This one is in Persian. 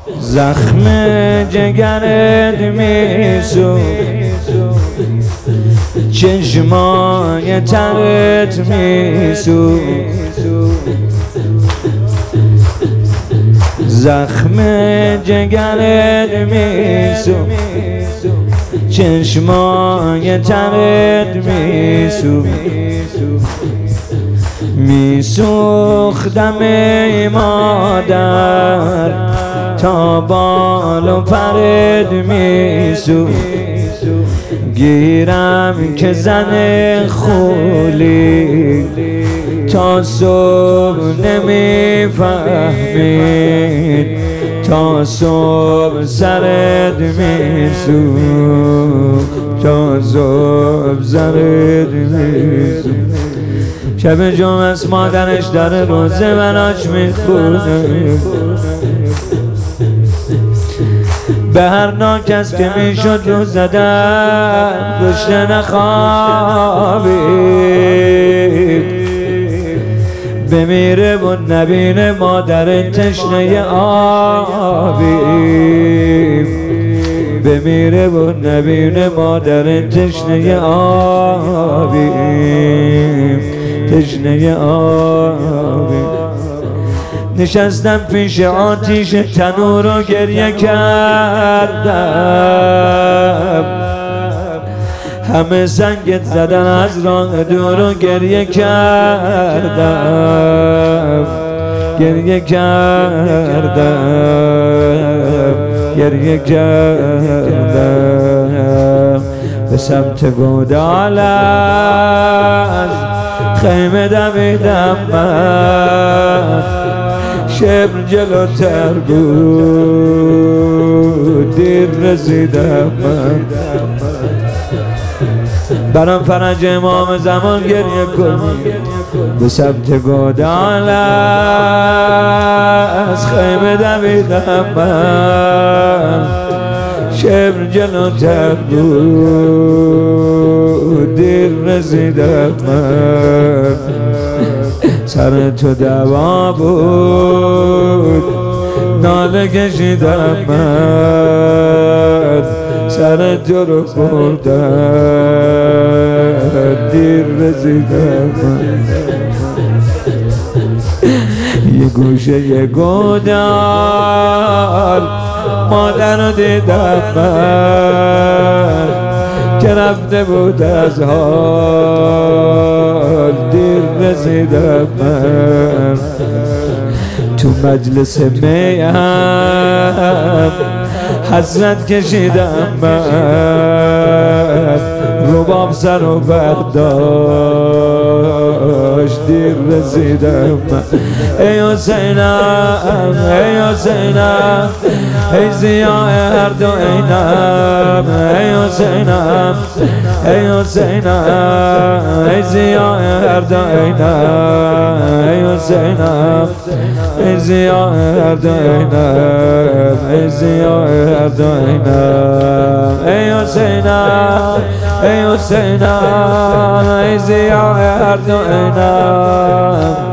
زخم جگرت میسوخت، چشمای ترت میسوخت، زخم جگرت میسوخت، چشمای ترت میسوخت، میسوختم ای مادر تا بال و پرت میسوخت، گیرم که زن خولی تا صبح نمیفهمید، تا صبح سرت میسوخت، تا صبح سرت میسوخت. شب جمعه است مادرش داره روزه براش میخونه، به هر ناکس که میشد رو زدن گشته نخوابید، بمیره و نبینه مادر تشنه آبی، بمیره و نبینه مادر تشنه آبی، تشنه آبی. نشستم پیش آتیش تنور و گریه کردم، همه سنگت زدن از راه دور و گریه کردم، گریه کردم، گریه کردم. به سمت گودال از خیمه دویدم من، شبر جلوتر بود دیر رسیدم من، برام فرج امام زمان گریه کن. به سمت گودال از خیمه دویدم من، شبر جلوتر بود دیر رسیدم من، سر تو دوا بود ناله کشیدم من، سر تو رو بردم دیر رسیدم من. یه گوشه یه گودال مادر رو دیدم من که رفته بود از حال، دیر رسیدم من. تو مجلس میم حسرت کشیدم من، رباب سر و برداشت دیر رسیدم من. ای حسینم ای حسینم ای ضیاء هر دو عینم، ای حسینم ای حسینم ای ضیاء هر دو عینم، ای حسینم ای ضیاء هر دو عینم، ای ضیاء هر دو عینم، ای حسینم ای حسینم ای ضیاء هر دو عینم.